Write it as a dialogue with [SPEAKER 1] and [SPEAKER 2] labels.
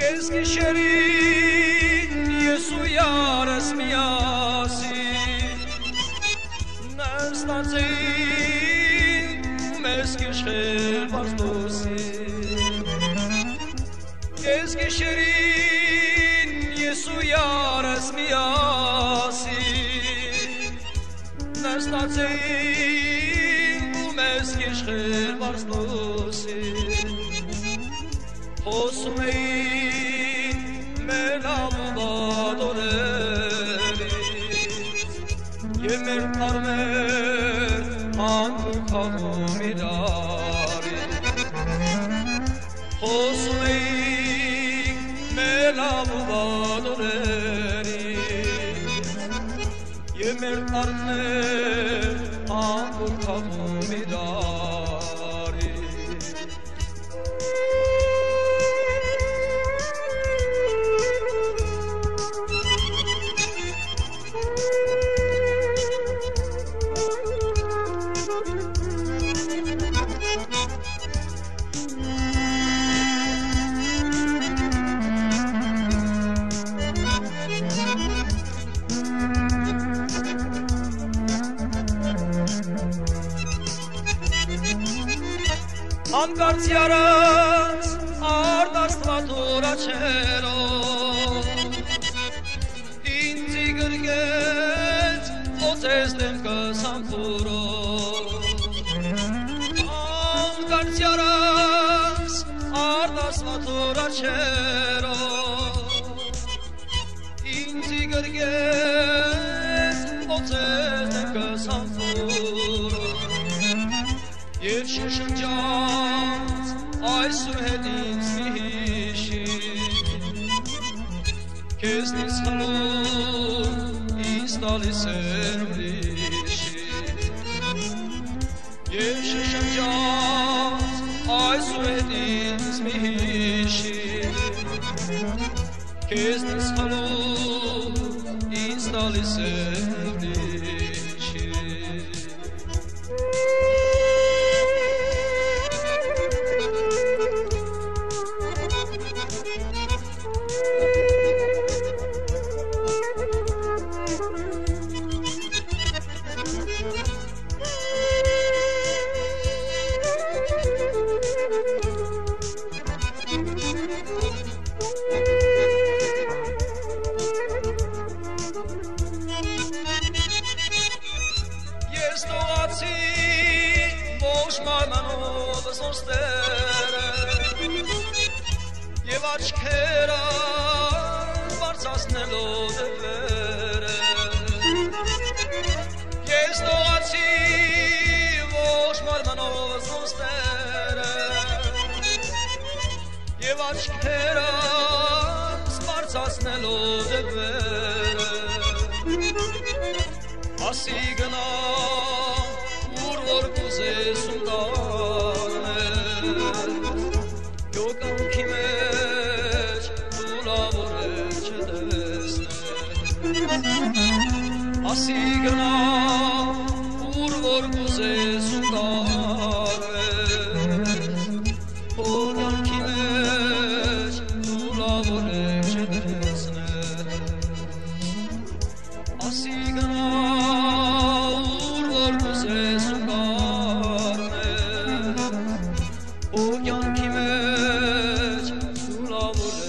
[SPEAKER 1] Eskişehir'in Yesu yarası miyasi Nestazin Eskişehir varstosi Eskişehir'in Yesu yarası miyasi Nestazin Eskişehir varstosi Osmein melavadoreli Yemer karmer anı kavmirari Osmein melavadoreli Yemer karmer anı kavmirari Անկարծ յարած արդաստվատորա չերո ինձի գրգեց ոցես դեմքը սամպուրո Անկարծ յարած արդաստվատորա չերո ինձի գրգեց ոցես դեմքը սամպուրո Եվ շշնջաց այսուր հետ ինձ մի հիշի Քեզնից խլում ինձ տալիս էր ուրիշի Եվ շշնջաց այսուր հետ ինձ մի հիշի Քեզնից խլում ինձ տալիս էր ուրիշի Եվ աչքերը բարձրացնելով դեպերը Ես տողացի ոչ մարմանով զոստերը Եվ աչքերը բարձրացնելով դեպերը Ասի գնա ուր որ կուզես ունտանել Յոկանքի մեջ դու լավոր է չտեսնել Ասի գնա ուր որ կուզես ունտանել Յոկանքի մեջ դու լավոր է չտեսնել Ասի գնա ուր որ կուզես ունտանել Յոկանքի մեջ Love